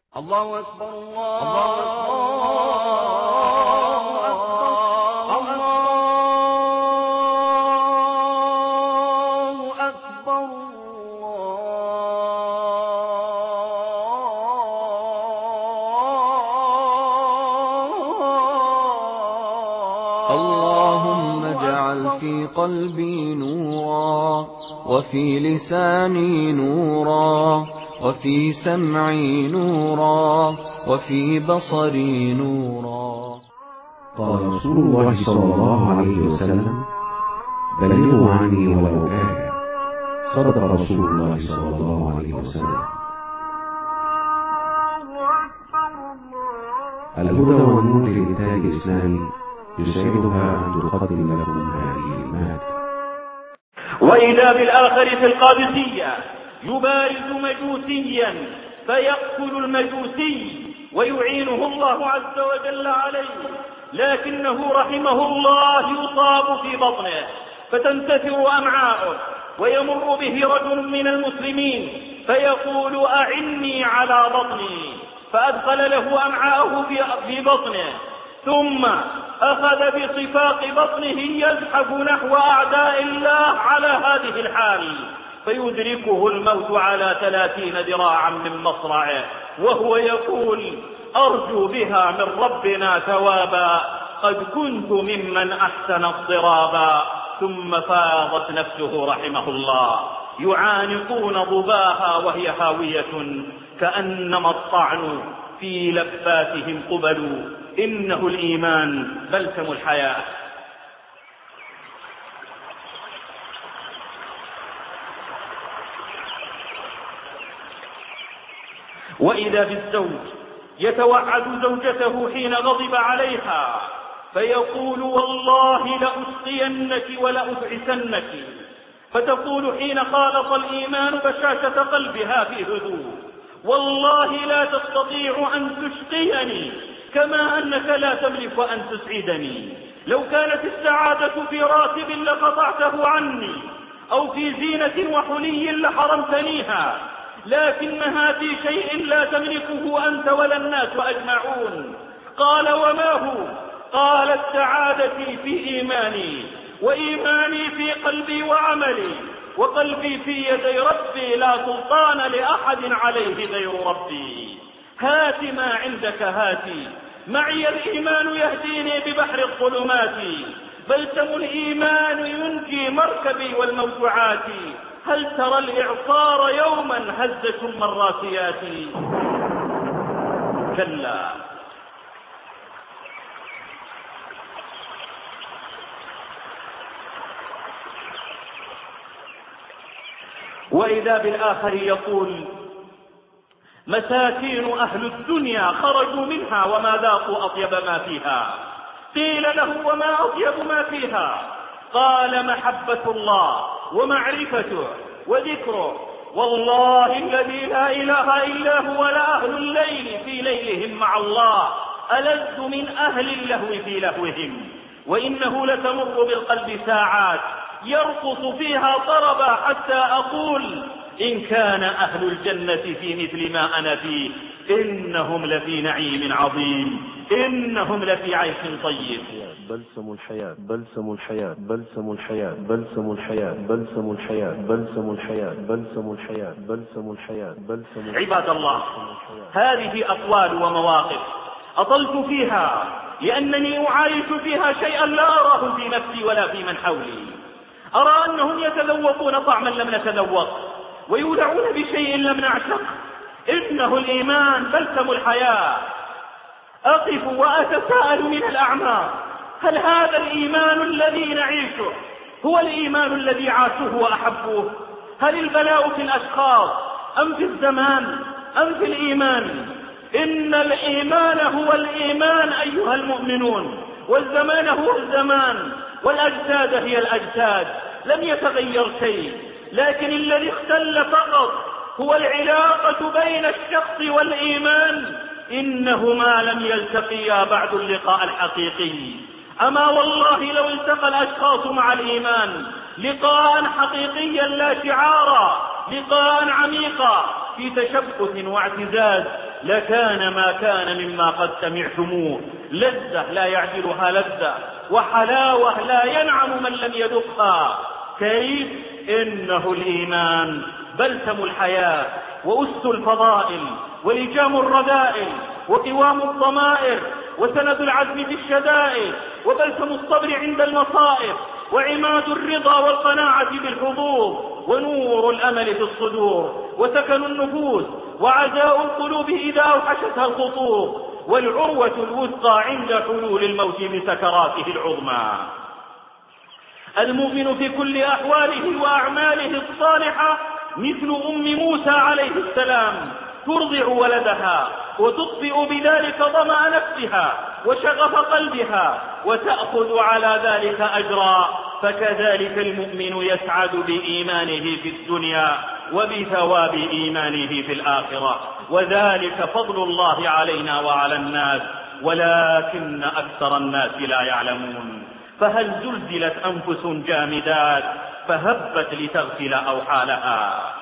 الله أكبر الله أكبر. اللهم اجعل في قلبي نورا، وفي لساني نورا، وفي سمعي نورا، وفي بصري نورا. قال رسول الله صلى الله عليه وسلم: بلغوا عني ولو آية. صدق رسول الله صلى الله عليه وسلم. الهدى والنور للإنتاج الإسلامي يسعدها أن تقدم لكم هذه المادة. وإذا بالآخر في القادسية يبارز مجوسيا فيقتل المجوسي ويعينه الله عز وجل عليه، لكنه رحمه الله يصاب في بطنه فتنتفر أمعاؤه، ويمر به رجل من المسلمين فيقول: أعني على بطني، فأدخل له أمعاءه في بطنه، ثم أخذ بصفاق بطنه يزحف نحو أعداء الله على هذه الحال، فيدركه الموت على 30 ذراعا من مصرعه وهو يقول: أرجو بها من ربنا ثوابا، قد كنت ممن أحسن الضرابا. ثم فاضت نفسه رحمه الله، يعانقون ضباها وهي هاوية كأنما الطعن في لباتهم قبل. إنه الإيمان بلسم الحياة. وإذا بالزوج يتوعد زوجته حين غضب عليها فيقول: والله لأسقينك ولأبعثنك، فتقول حين خالط الإيمان بشاشة قلبها في هدوء: والله لا تستطيع أن تشقيني كما أنك لا تملك أن تسعدني. لو كانت السعادة في راتب لقطعته عني، أو في زينة وحلي لحرمتنيها، لكنها في شيء لا تملكه أنت ولا الناس أجمعون. قال: وما هو؟ قالت: سعادتي في إيماني، وإيماني في قلبي وعملي، وقلبي في يدي ربي، لا سلطان لأحد عليه غير ربي. هات ما عندك هاتي، معي الإيمان يهديني ببحر الظلمات، بلسم الإيمان ينجي مركبي والموجوعات. هل ترى الإعصار يوما هزة من راسياتي؟ كلا. وإذا بالآخر يقول: مساكين أهل الدنيا خرجوا منها وما ذاقوا أطيب ما فيها. قيل له: وما أطيب ما فيها؟ قال: محبة الله ومعرفته وذكره، والله الذي لا إله إلا هو لأهل الليل في ليلهم مع الله ألذ من أهل اللهو في لهوهم. وإنه لتمر بالقلب ساعات يرقص فيها طربا حتى أقول: إن كان أهل الجنة في مثل ما أنا فيه إنهم لفي نعيم عظيم، إنهم لفي عيش طيب. بلسم الحياة، بلسم الحياة، بلسم الحياة، بلسم الحياة، بلسم الحياة، بلسم الحياة، بلسم الحياة، بلسم الحياة، بلسم. عباد الله، هذه أقوال ومواقف أطلت فيها لأنني أعايش فيها شيئا لا أراه في نفسي ولا في من حولي. أرى أنهم يتذوقون طعما لم نتذوق، ويولعون بشيء لم نعشق. إنه الإيمان بلسم الحياة. أقف وأتساءل من الأعماق: هل هذا الإيمان الذي نعيشه هو الإيمان الذي عاشوه وأحبوه؟ هل البلاء في الأشخاص أم في الزمان أم في الإيمان؟ إن الإيمان هو الإيمان أيها المؤمنون، والزمان هو الزمان، والأجساد هي الأجساد. لم يتغير شيء، لكن الذي اختل فقط هو العلاقة بين الشخص والإيمان. إنهما لم يلتقيا بعد اللقاء الحقيقي. أما والله لو التقى الأشخاص مع الإيمان لقاء حقيقيا لا شعارا، لقاء عميقا في تشبث واعتزاز، لكان ما كان مما قد سمعتموه، لذة لا يعدلها لذة، وحلاوة لا ينعم من لم يذقها. كيف؟ إنه الإيمان بلسم الحياة وأس الفضائل ولجام الرذائل وقوام الضمائر وسند العزم في الشدائد وبلسم الصبر عند المصائب وعماد الرضا والقناعة بالحظوظ ونور الأمل في الصدور وسكن النفوس وعزاء القلوب إذا أوحشتها الخطوب والعروة الوثقى عند حلول الموت بسكراته العظمى. المؤمن في كل أحواله وأعماله الصالحة مثل أم موسى عليه السلام، ترضع ولدها وتطفئ بذلك ظمأ نفسها وشغف قلبها وتأخذ على ذلك أجرا. فكذلك المؤمن يسعد بإيمانه في الدنيا وبثواب إيمانه في الآخرة، وذلك فضل الله علينا وعلى الناس، ولكن أكثر الناس لا يعلمون. فهل زلزلت أنفس جامدات فهبت لتغفل أوحالها؟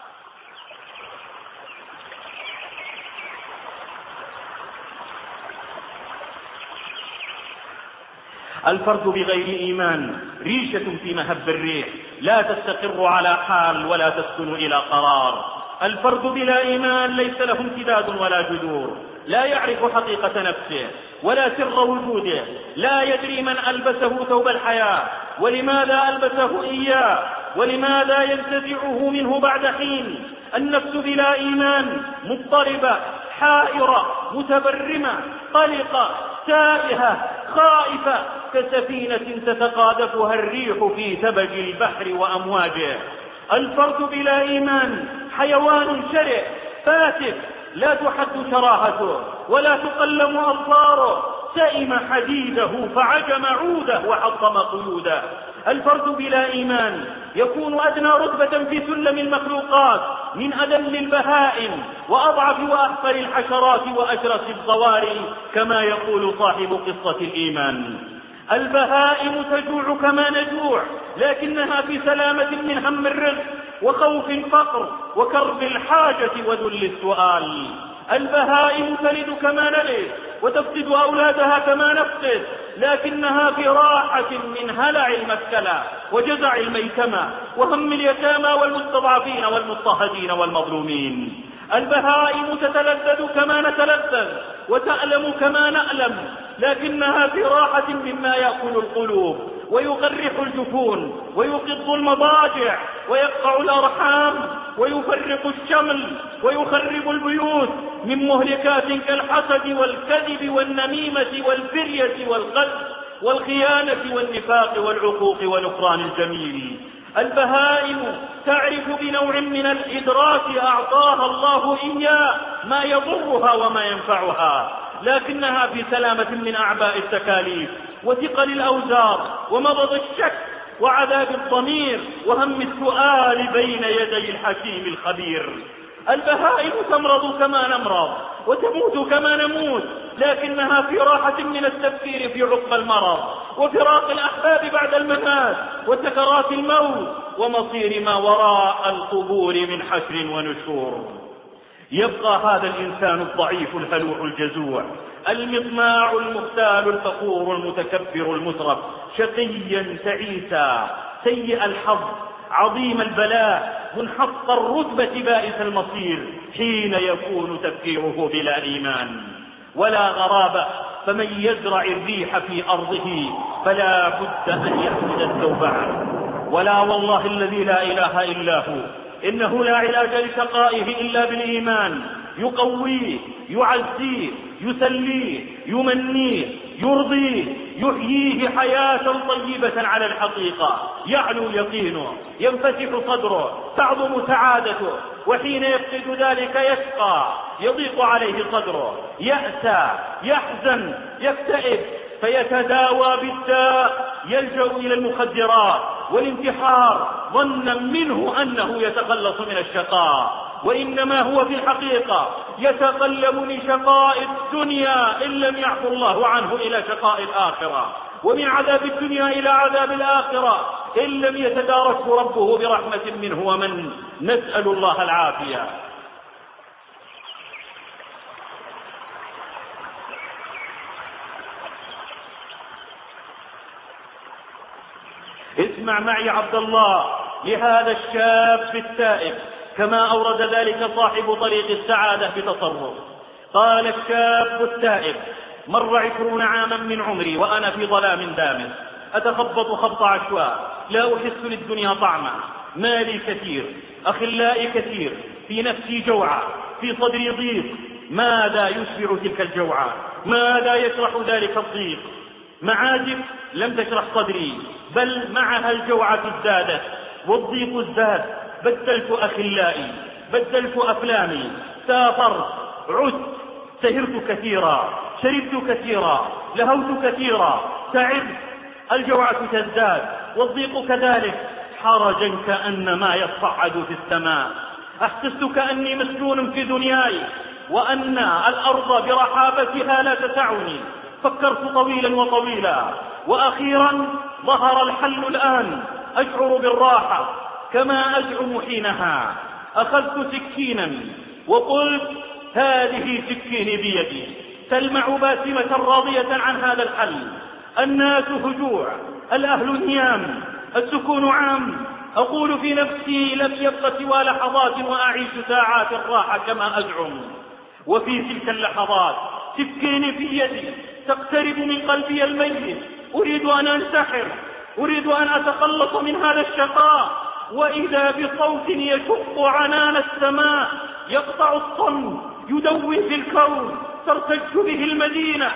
الفرد بغير إيمان ريشة في مهب الريح، لا تستقر على حال ولا تسكن إلى قرار. الفرد بلا إيمان ليس له امتداد ولا جذور، لا يعرف حقيقة نفسه ولا سر وجوده، لا يدري من ألبسه ثوب الحياة ولماذا ألبسه إياه ولماذا ينتزعه منه بعد حين. النفس بلا إيمان مضطربة حائرة متبرمة قلقة تائهة خائفة كسفينة تتقاذفها الريح في ثبج البحر وأمواجه. الفرد بلا إيمان حيوان شرئ فاتك، لا تحد شراهته ولا تقلم أظفاره، سئم حديده فعجم عوده وحطم قيوده. الفرد بلا إيمان يكون أدنى رتبة في سلم المخلوقات من أذل البهائم وأضعف وأحقر الحشرات وأشرس الضواري، كما يقول صاحب قصة الإيمان: البهائم تجوع كما نجوع، لكنها في سلامة من هم الرزق وخوف الفقر وكرب الحاجة وذل السؤال. البهائم تلد كما نلد وتفسد أولادها كما نفسد، لكنها في راحة من هلع المسكلة وجزع الميتمة وهم اليتامى والمستضعفين والمضطهدين والمظلومين. البهائم تتلذذ كما نتلذذ وتألم كما نألم، لكنها في راحة مما يأكل القلوب ويقرح الجفون ويقض المضاجع ويقطع الأرحام ويفرق الشمل ويخرب البيوت من مهلكات كالحسد والكذب والنميمة والفرية والقذف والخيانة والنفاق والعقوق ونكران الجميل. البهائم تعرف بنوع من الإدراك أعطاها الله إياه ما يضرها وما ينفعها، لكنها في سلامة من أعباء التكاليف وثقل الأوزار ومضض الشك وعذاب الضمير وهم السؤال بين يدي الحكيم الخبير. البهائم تمرض كما نمرض وتموت كما نموت، لكنها في راحة من التفكير في عقب المرض وفراق الأحباب بعد الممات وسكرات الموت ومصير ما وراء القبور من حشر ونشور. يبقى هذا الإنسان الضعيف الهلوع الجزوع المطماع المختال الفخور المتكبر المترف، شقيا تعيسا سيء الحظ عظيم البلاء منحط الرتبة بائس المصير، حين يكون تفكيره بلا إيمان. ولا غرابة، فمن يزرع الريح في أرضه فلا بد أن يحمد الزوبعة. ولا والله الذي لا إله إلا هو، إنه لا علاج لشقائه إلا بالإيمان، يقويه يعزيه يسليه يمنيه يرضيه يحييه حياة طيبة على الحقيقة، يعلو يقينه ينفتح صدره تعظم سعادته، وحين يفقد ذلك يشقى يضيق عليه صدره يأسى يحزن يكتئب فيتداوى بالداء، يلجأ إلى المخدرات والانتحار ظنا منه أنه يتخلص من الشقاء، وإنما هو في الحقيقة يتقلب لشقاء الدنيا إن لم يعفو الله عنه إلى شقاء الآخرة، ومن عذاب الدنيا إلى عذاب الآخرة إن لم يتداركه ربه برحمة منه ومن. نسأل الله العافية. اسمع معي عبد الله لهذا الشاب التائب كما أورد ذلك صاحب طريق السعادة بتصرف. قال الشاب التائب: مر 20 عاما من عمري وأنا في ظلام دامس، أتخبط خبط عشواء، لا أحس للدنيا طعما، مالي كثير، أخلائي كثير، في نفسي جوعة، في صدري ضيق. ماذا يشبع تلك الجوعة؟ ماذا يشرح ذلك الضيق؟ معازف لم تشرح صدري، بل معها الجوعة ازدادت والضيق ازداد. بدلت أخلائي، بدلت أفلامي، سافرت، عدت، سهرت كثيرا، شربت كثيرا، لهوت كثيرا، تعبت. الجوعة تزداد والضيق كذلك، حرجا كأنما يصعد في السماء. أحسست كأني مسجون في دنياي وأن الأرض برحابتها لا تسعني. فكرت طويلا وطويلا، وأخيرا ظهر الحل الآن. أشعر بالراحة كما أزعم حينها. أخذت سكينا وقلت: هذه سكيني بيدي، تلمع باسمة راضية عن هذا الحل. الناس هجوع، الأهل نيام، السكون عام. أقول في نفسي: لم يبق سوى لحظات وأعيش ساعات الراحة كما أزعم. وفي تلك اللحظات سكيني في يدي تقترب من قلبي الميت. أريد أن أنتحر، أريد أن أتخلص من هذا الشقاء، وإذا بصوت يشق عنان السماء، يقطع الصمت، يدوي في الكون، ترتج به المدينة.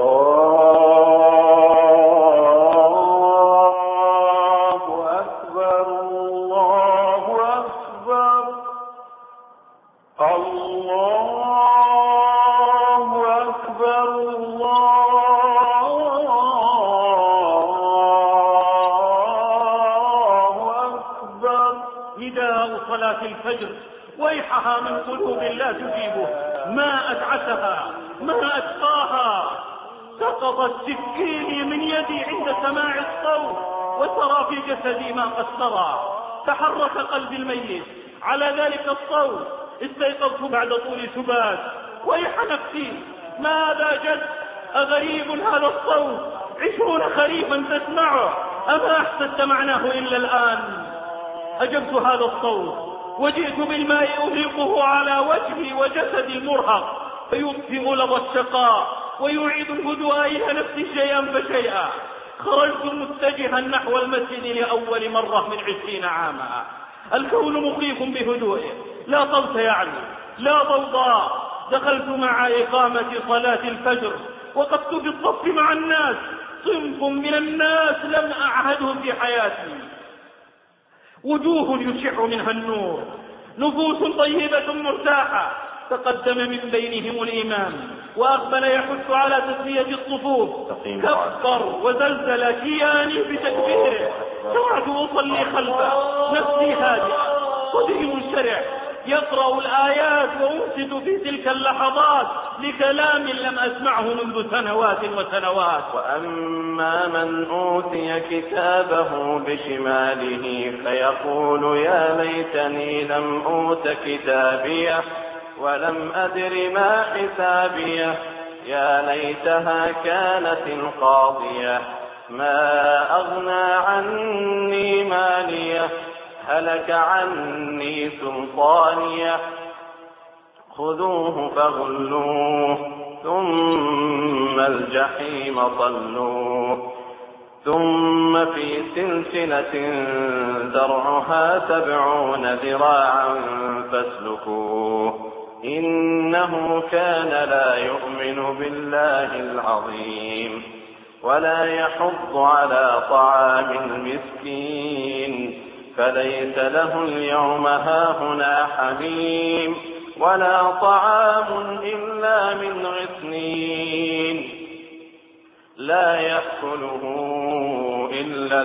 الله أكبر، الله أكبر، الله أكبر، الله أكبر. نداء صلاة الفجر، ويحها من قلوب لا تجيبه. ما أتعسها، ما أتقاها. سقطت سكيني من يدي عند سماع الصوت، وسرى في جسدي ما قد سرى. تحرك قلبي الميت على ذلك الصوت. استيقظت بعد طول سبات. ويح نفسي، ماذا جد؟ أغريب هذا الصوت، 20 خريفا تسمعه، أما أحسست معناه إلا الآن؟ أجبت هذا الصوت وجئت بالماء أهرقه على وجهي وجسدي المرهق، فيطفئ لظى الشقاء ويعيد الهدوء إلى نفسي شيئا فشيئا. خرجت متجها نحو المسجد لأول مرة من 20 عاما. الكون مخيف بهدوئه، لا صوت يعلو، لا ضوضاء. دخلت مع إقامة صلاة الفجر، وقفت بالصف مع الناس. صنف من الناس لم أعهدهم في حياتي، وجوه يشع منها النور، نفوس طيبة مرتاحة. تقدم من بينهم الإمام وأقبل يحث على تسوية الصفوف. كبر وزلزل كياني بتكبيره. شرعت أصلي خلفه، نفسي هادئة، صدري منشرح، يقرأ الآيات وأنصت في تلك اللحظات لكلام لم أسمعه منذ سنوات وسنوات. وأما من أوتي كتابه بشماله فيقول: يا ليتني لم أوت كتابيه ولم أدر ما حسابيه، يا ليتها كانت القاضية، ما أغنى عني ماليه، هلك عني سلطانيه، خذوه فغلوه ثم الجحيم صلوه، ثم في سلسلة ذرعها 70 ذراعا فاسلكوه، إنه كان لا يؤمن بالله العظيم ولا يحض على طعام المسكين، فليس له اليوم هاهنا حميم ولا طعام إلا من غسلين لا يأكله إلا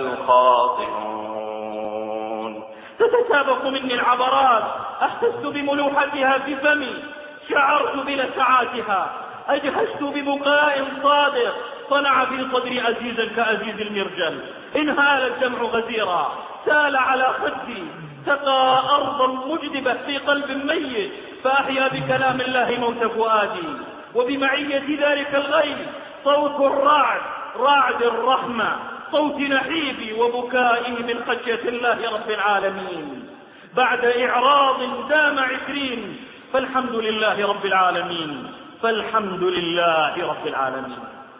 الخاطئون. تتسابق مني العبرات، أحسست بملوحتها في فمي، شعرت بلسعاتها، أجهشت ببكاء صادق طلع في صدري عزيزا كعزيز المرجل. انهال الدمع غزيرا، سال على خدي، سقى أرضا مجدبة في قلب ميت، فأحيا بكلام الله موت فؤادي. وبمعية ذلك الغيب صوت الرعد، رعد الرحمة، صوت نحيبي وبكائي من خشية الله رب العالمين بعد إعراض دام 20. فالحمد لله رب العالمين، فالحمد لله رب العالمين.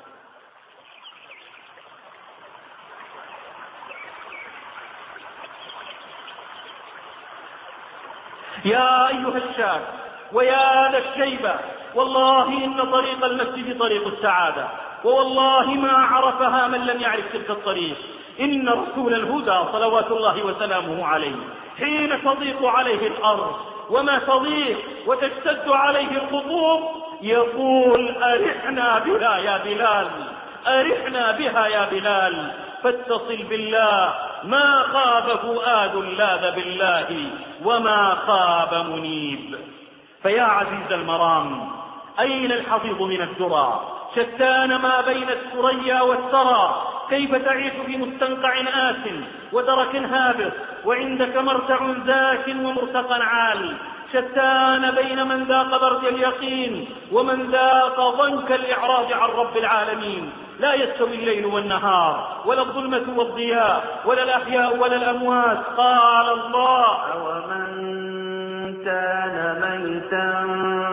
يا أيها الشاب ويا للشيبة، والله إن طريق المسجد طريق السعادة، ووالله ما عرفها من لم يعرف تلك الطريق. إن رسول الهدى صلوات الله وسلامه عليه حين تضيق عليه الأرض وما تضيق وتشتد عليه الخطوب يقول: أرحنا بها يا بلال، أرحنا بها يا بلال، فاتصل بالله ما خاب فؤاد لاذ بالله وما خاب منيب. فيا عزيز المرام، أين الحضيض من الذرى؟ شتان ما بين الثريا والثرى. كيف تعيش في مستنقع آس ودرك هابط وعندك مرتع ذاك ومرتقى عال؟ شتان بين من ذاق برد اليقين ومن ذاق ضنك الإعراض عن رب العالمين. لا يستوي الليل والنهار ولا الظلمة والضياء ولا الأحياء ولا الأموات. قال الله: ومن كان ميتا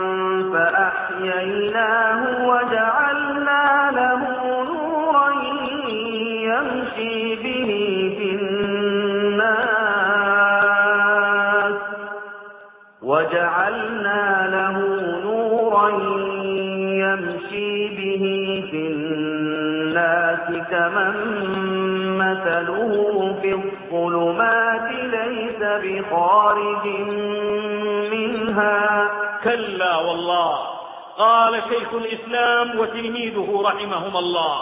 فأحييناه وجعلنا له نورا يمشي به في الناس كمن مثله في الظلمات ليس بخارج منها. كلا والله. قال شيخ الإسلام وتلميذه رحمهما الله: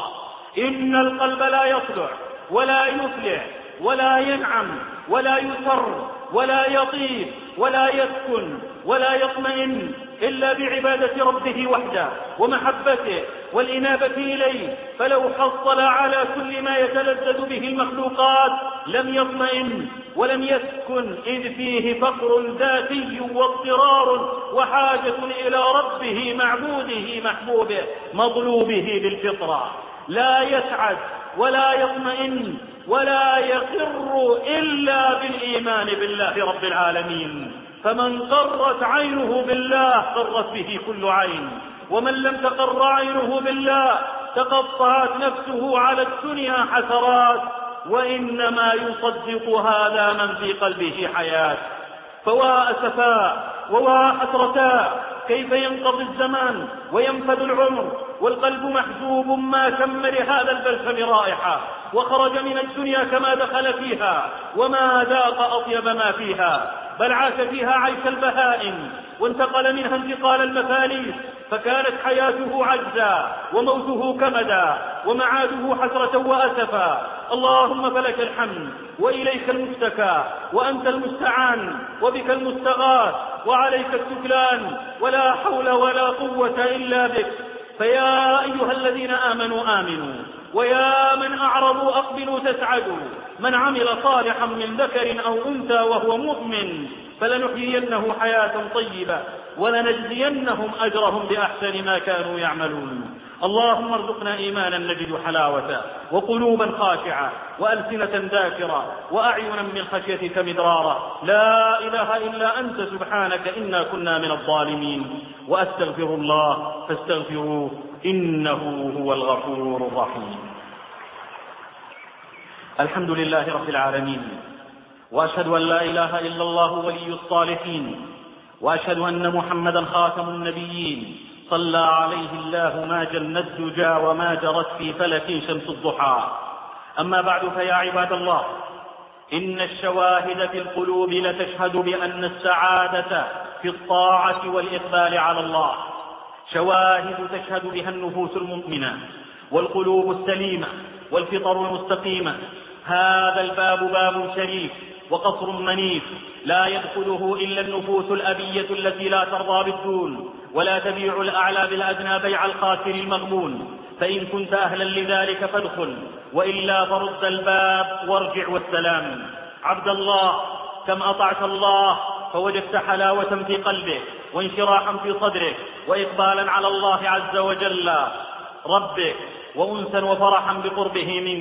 إن القلب لا يصلح ولا يفلح ولا ينعم ولا يسر ولا يطيب ولا يسكن ولا يطمئن إلا بعبادة ربه وحده ومحبته والإنابة إليه. فلو حصل على كل ما يتلذذ به المخلوقات لم يطمئن ولم يسكن، إذ فيه فقر ذاتي واضطرار وحاجة إلى ربه معبوده محبوبه مطلوبه بالفطرة. لا يسعد ولا يطمئن ولا يقر إلا بالإيمان بالله رب العالمين. فمن قرت عينه بالله قرت به كل عين، ومن لم تقر عينه بالله تقطعت نفسه على الدنيا حسرات، وإنما يصدق هذا من في قلبه حياة. فوا أسفاء ووا حسرتا، كيف ينقضي الزمان وينفد العمر والقلب محجوب ما شمر هذا البلسم رائحة، وخرج من الدنيا كما دخل فيها وما ذاق أطيب ما فيها، بل عاش فيها عيش البهائم وانتقل منها انتقال المفاليس، فكانت حياته عجزا وموته كمدا ومعاده حسرة وأسفا. اللهم فلك الحمد وإليك المشتكى وأنت المستعان وبك المستغاث وعليك التكلان، ولا حول ولا قوة إلا بك. فيا أيها الذين آمنوا آمنوا، ويا من أعرضوا أقبلوا تسعدوا. من عمل صالحا من ذكر أو أنثى وهو مؤمن فلنحيينه حياة طيبة ولنجزينهم أجرهم بأحسن ما كانوا يعملون. اللهم ارزقنا إيمانا نجد حلاوته وقلوبا خاشعة وألسنة ذاكرة وأعينا من خشيتك مدرارا. لا إله إلا أنت سبحانك إنا كنا من الظالمين. وأستغفر الله فاستغفروه إنه هو الغفور الرحيم. الحمد لله رب العالمين، وأشهد أن لا إله إلا الله ولي الصالحين، وأشهد أن محمدا خاتم النبيين صلى عليه الله ما جن الدجى وما جرت في فلك شمس الضحى. أما بعد، فيا عباد الله، إن الشواهد في القلوب لتشهد بأن السعادة في الطاعة والإقبال على الله، شواهد تشهد بها النفوس المؤمنة والقلوب السليمة والفطر المستقيمة. هذا الباب باب شريف وقصر منيف لا يدخله إلا النفوس الأبية التي لا ترضى بالدون ولا تبيع الأعلى بالأدنى بيع الخاسر المغبون. فإن كنت أهلا لذلك فادخل، وإلا فرد الباب وارجع والسلام. عبد الله، كم أطعت الله فوجدت حلاوة في قلبك وانشراحا في صدرك وإقبالا على الله عز وجل ربك وأنسا وفرحا بقربه منك.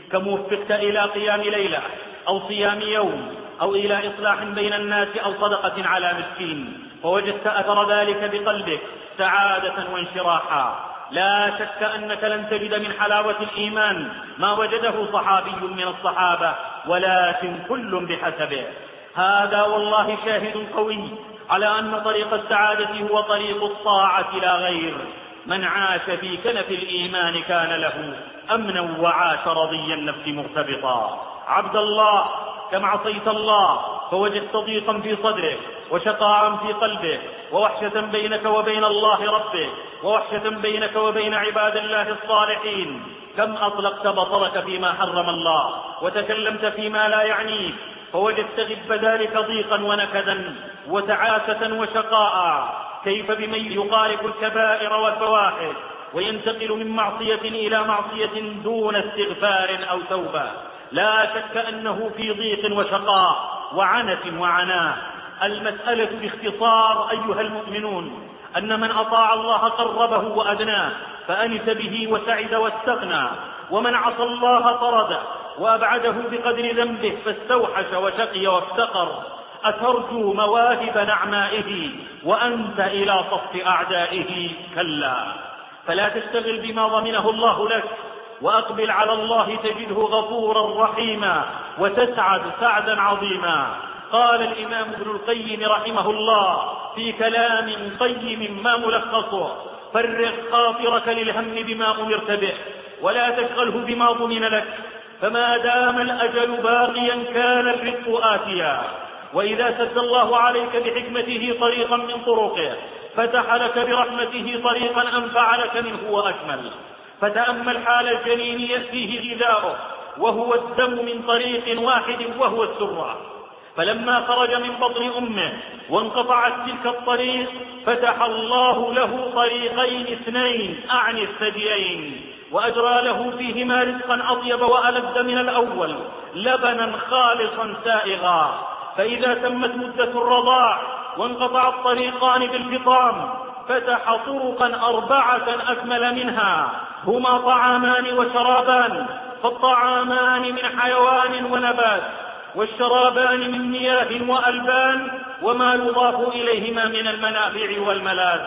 كم وفقت إلى قيام ليلة أو صيام يوم أو إلى إصلاح بين الناس أو صدقة على مسكين، فوجدت أثر ذلك بقلبك سعادة وانشراحا. لا شك أنك لن تجد من حلاوة الإيمان ما وجده صحابي من الصحابة، ولكن كل بحسبه. هذا والله شاهد قوي على أن طريق السعادة هو طريق الطاعة لا غير. من عاش في كنف الإيمان كان له أمنا وعاش رضي النفس مرتبطا. عبد الله، كم عصيت الله فوجدت ضيقا في صدرك وشقاعا في قلبك ووحشة بينك وبين الله ربك ووحشة بينك وبين عباد الله الصالحين. كم أطلقت بصرك فيما حرم الله وتكلمت فيما لا يعنيك فوجدت غب ذلك ضيقا ونكدا وتعاسة وشقاء. كيف بمن يقارب الكبائر والفواحش وينتقل من معصية إلى معصية دون استغفار أو توبة؟ لا شك أنه في ضيق وشقاء وعنة وعناء. المسألة باختصار أيها المؤمنون أن من أطاع الله قربه وأدناه فأنس به وسعد واستغنى، ومن عصى الله طرده وأبعده بقدر ذنبه فاستوحش وشقي وافتقر. أترجو مواهب نعمائه وأنت إلى صف أعدائه؟ كلا. فلا تشتغل بما ضمنه الله لك، وأقبل على الله تجده غفورا رحيما وتسعد سعدا عظيما. قال الإمام ابن القيم رحمه الله في كلام قيم ما ملخصه: فرغ خاطرك للهم بما أمرت به ولا تشغله بما ضمن لك، فما دام الأجل باقيا كان الرزق آتيا. وإذا سد الله عليك بحكمته طريقا من طرقه فتح لك برحمته طريقا أنفع لك منه وأكمل. فتأمل حال الجنين يأتيه غذاؤه وهو الدم من طريق واحد وهو السرة، فلما خرج من بطن أمه وانقطعت تلك الطريق فتح الله له طريقين اثنين أعني الثديين، وأجرى له فيهما رزقا أطيب وألذ من الأول، لبنا خالصا سائغا. فإذا تمت مدة الرضاع وانقطع الطريقان بالفطام فتح طرقا 4 أكمل منها، هما طعامان وشرابان، فالطعامان من حيوان ونبات، والشرابان من مياه وألبان وما يضاف إليهما من المنافع والملاذ.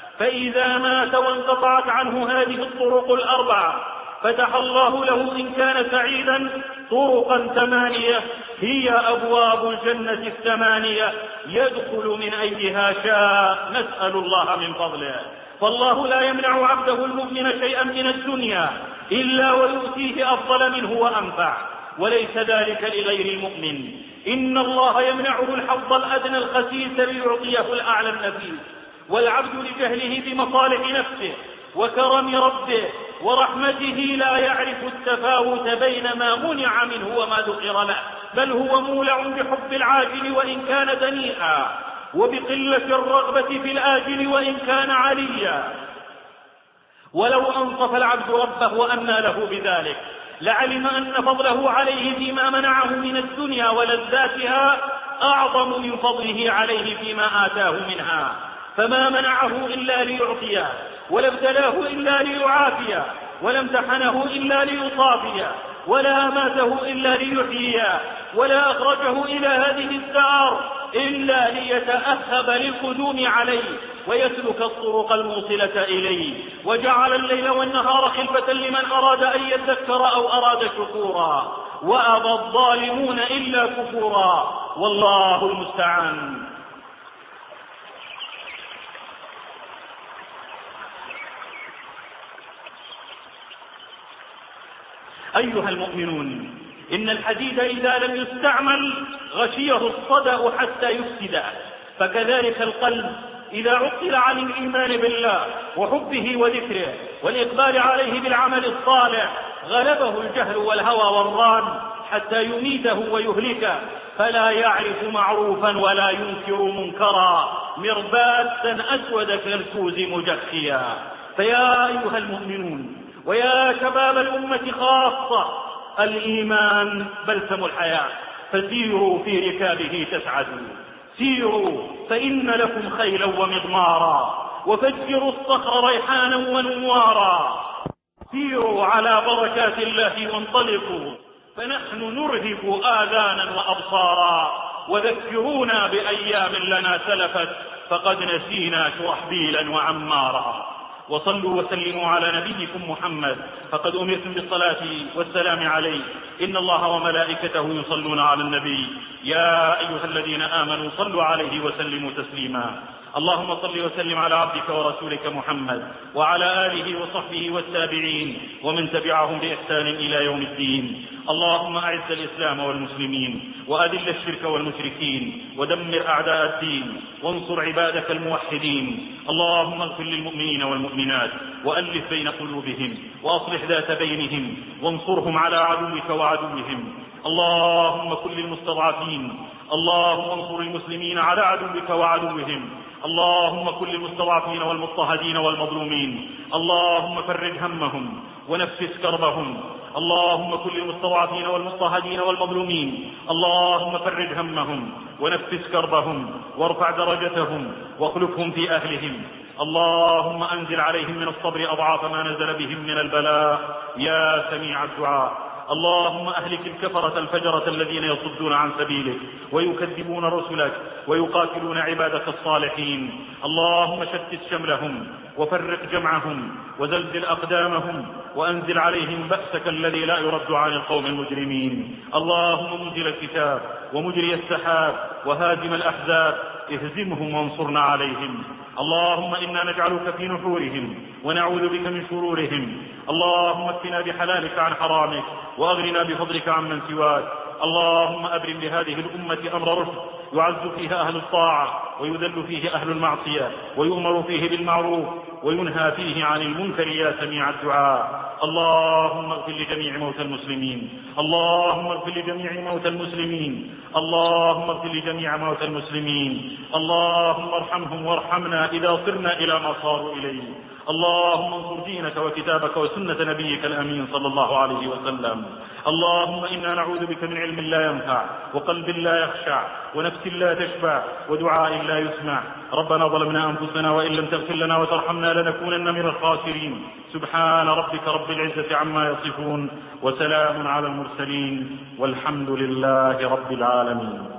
فإذا مات وانقطعت عنه هذه الطرق 4 فتح الله له إن كان سعيدا طرقا 8 هي أبواب الجنة 8 يدخل من أيها شاء، نسأل الله من فضله. فالله لا يمنع عبده المؤمن شيئا من الدنيا إلا ويؤتيه أفضل منه وأنفع، وليس ذلك لغير المؤمن. إن الله يمنعه الحظ الأدنى الخسيس ليعطيه الأعلى النفيس، والعبد لجهله بمصالح نفسه وكرم ربه ورحمته لا يعرف التفاوت بين ما منع منه وما ذكر له، بل هو مولع بحب العاجل وإن كان دنيئا، وبقلة الرغبة في الآجل وإن كان عليا. ولو أنصف العبد ربه وأنى له بذلك لعلم أن فضله عليه فيما منعه من الدنيا ولذاتها أعظم من فضله عليه فيما آتاه منها. فما منعه إلا ليعطيه، ولا ابتلاه إلا ليعافيه، ولا امتحنه إلا ليصافيه، ولا أماته إلا ليحييه، ولا أخرجه إلى هذه الدار إلا ليتأهب للقدوم عليه ويسلك الطرق الموصلة إليه، وجعل الليل والنهار خلفة لمن أراد أن يذكر أو أراد شكورا، وأبى الظالمون إلا كفورا، والله المستعان. أيها المؤمنون، إن الحديد إذا لم يستعمل غشيه الصدأ حتى يفسده، فكذلك القلب إذا عطل عن الإيمان بالله وحبه وذكره والإقبال عليه بالعمل الصالح غلبه الجهل والهوى والران حتى يميته ويهلكه، فلا يعرف معروفا ولا ينكر منكرا، مربادا أسود كالكوز مجخيا. فيا أيها المؤمنون ويا شباب الأمة خاصة، الإيمان بلسم الحياة، فسيروا في ركابه تسعدوا. سيروا فإن لكم خيلا ومضمارا، وفجروا الصخر ريحانا ونوارا. سيروا على بركات الله وانطلقوا، فنحن نرهب آذانا وأبصارا، وذكرونا بأيام لنا سلفت فقد نسينا شرحبيلا وعمارا. وصلوا وسلموا على نبيكم محمد، فقد أمرتم بالصلاة والسلام عليه، إن الله وملائكته يصلون على النبي، يا أيها الذين آمنوا صلوا عليه وسلموا تسليما. اللهم صل وسلم على عبدك ورسولك محمد وعلى آله وصحبه والتابعين ومن تبعهم بإحسان إلى يوم الدين. اللهم أعز الإسلام والمسلمين، وأذل الشرك والمشركين، ودمر أعداء الدين، وانصر عبادك الموحدين. اللهم اغفر للمؤمنين والمؤمنات، وألف بين قلوبهم، وأصلح ذات بينهم، وانصرهم على عدوك وعدوهم. اللهم كن للمستضعفين، اللهم انصر المسلمين على عدوك وعدوهم. اللهم كن للمستضعفين والمضطهدين والمظلومين، اللهم فرج همهم ونفس كربهم. اللهم كن للمستضعفين والمضطهدين والمظلومين، اللهم فرج همهم ونفس كربهم، وارفع درجتهم واخلفهم في أهلهم. اللهم أنزل عليهم من الصبر أضعاف ما نزل بهم من البلاء يا سميع الدعاء. اللهم أهلك الكفرة الفجرة الذين يصدون عن سبيلك ويكذبون رسلك ويقاتلون عبادك الصالحين. اللهم شتت شملهم وفرق جمعهم وزلزل أقدامهم، وأنزل عليهم بأسك الذي لا يرد عن القوم المجرمين. اللهم منزل الكتاب ومجري السحاب وهازم الأحزاب، اهزمهم وانصرنا عليهم. اللهم إنا نجعلك في نحورهم ونعوذ بك من شرورهم. اللهم اكفنا بحلالك عن حرامك، وأغننا بفضلك عمن سواك. اللهم أبرم لهذه الأمة أمر رشد، يعز فيه أهل الطاعة ويذل فيه أهل المعصية، ويؤمر فيه بالمعروف وينهى فيه عن المنكر يا سميع الدعاء. اللهم اغفر لجميع موتى المسلمين، اللهم اغفر لجميع موتى المسلمين، اللهم اغفر لجميع موتى المسلمين. اللهم ارحمهم وارحمنا إذا صرنا إلى ما صاروا إليه. اللهم انصر دينك وكتابك وسنة نبيك الأمين صلى الله عليه وسلم. اللهم إنا نعوذ بك من علم لا ينفع، وقلب لا يخشع، ونفس لا تشبع، ودعاء لا يسمع. ربنا ظلمنا أنفسنا وإن لم تغفر لنا وترحمنا لنكونن من الخاسرين. سبحان ربك رب العزة عما يصفون، وسلام على المرسلين، والحمد لله رب العالمين.